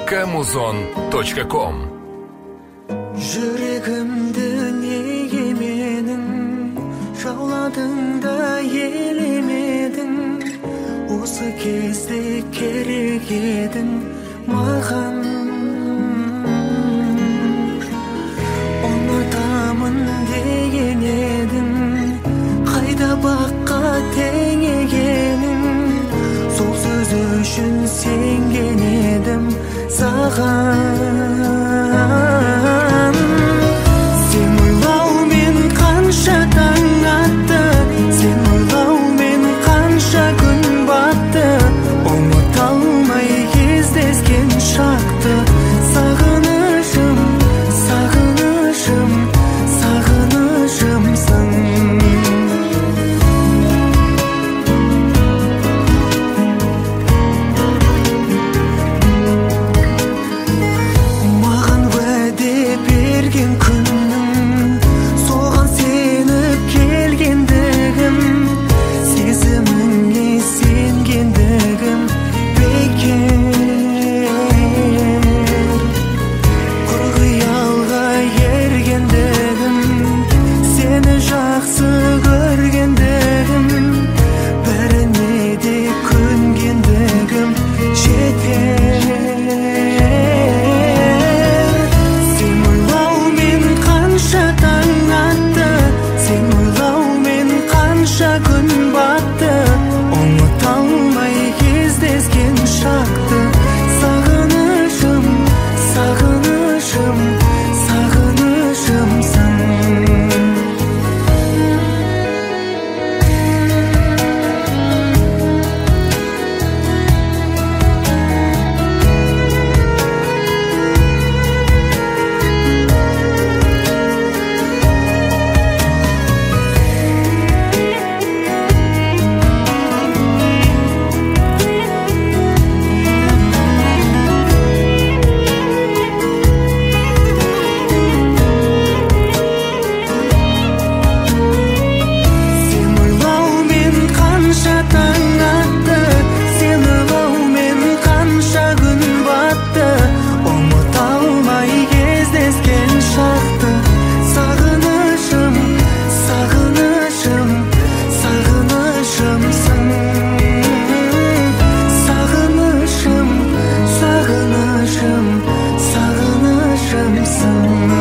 kmuzon.com. Жүрегімді неге менің жауладың да елемедің? Осы кезде керек едің маған. Ұмытамын деген едің, қайда баққа теңегенің? Сол сөз үшін сенген едім саған. Сен ойлаумен қанша таң атты, сен ойлаумен қанша күн батты. Ұмыта алмай кездескен шақты, сағынышым, сағынышым, сағынышымсың. Маған уәде берген күннің, соған сеніп келгендігім, сезіміңе сенгендігім бекер. Құр қиялға ергендігім, сені жақсы көргендігім, бәріне де көнгендігім жетер. Сен ойлаумен қанша таң атты, сен ойлаумен қанша күн батты. Ұмыта алмай кездескен шақты, сағынышым, сағынышым, сағынышымсың. Сен ойлаумен қанша таң атты, сен ойлаумен қанша күн батты. Ұмыта алмай кездескен шақты, сағынышым, сағынышым, сағынышымсың. Сағынышым, сағынышым, сағынышымсың.